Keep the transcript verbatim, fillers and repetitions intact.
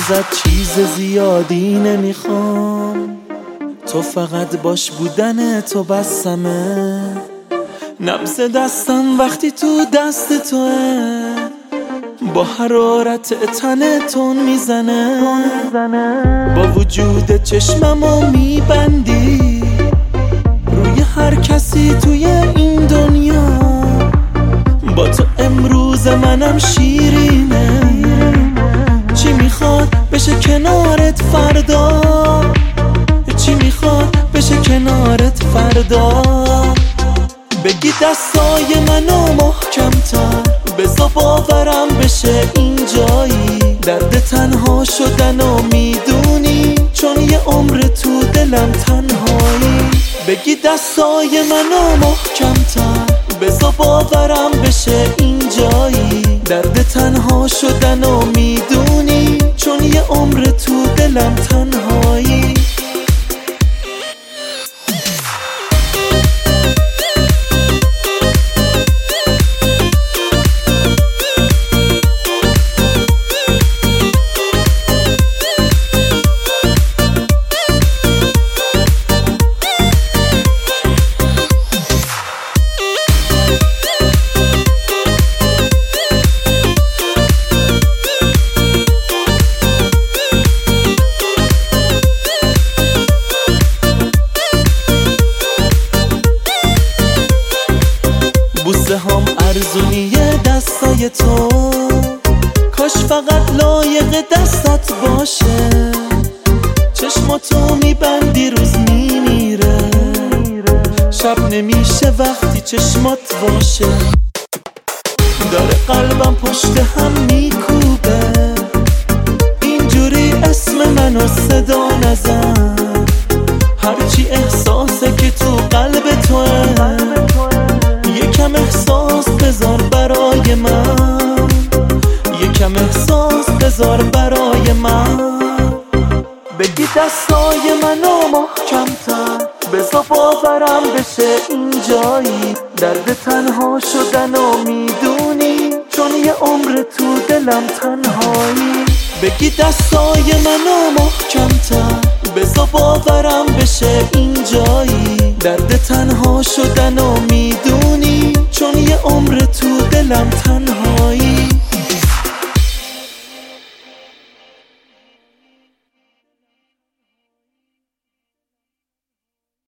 ازت چیز زیادی نمیخوام، تو فقط باش بودن تو بسمه. نبض دستم وقتی تو دست توه، با حرارت تنتون میزنه. با وجود چشممو میبندی روی هر کسی توی این دنیا. با تو امروز منم شیرینه، چی میخواد بشه کنارت فردا، چی میخواد بشه کنارت فردا. بگی دستای منو محکم‌تر، بذار باورم بشه این جایی. درد تنها شدن و میدونی، چون یه عمر تو دلم تنهایی. بگی دستای منو محکم‌تر، بذار باورم بشه این جایی. درد تنها شدن و میدونی، چون یه عمر تو دلم تنهایی. بوسه هم ارزونیه دستای تو، کاش فقط لایق دستات باشه. چشماتو میبندی روز میمیره، شب نمیشه وقتی چشمات باشه. داره قلبم پشت هم میکوبه، اینجوری اسم منو صدا نزن. هرچی احساسه که تو قلب توه، یکم احساس بذار برای من، یکم احساس بذار برای من. بگی دستای منو محکم‌تر، بذار باورم بشه این جایی. درد تنها شدن و میدونی، چون یه عمر تو دلم تنهایی. بگی دستای منو محکم‌تر، بذار باورم بشه این جایی. درد تنها شدن و میدونی، چون یه عمر تو دلم تنهایی.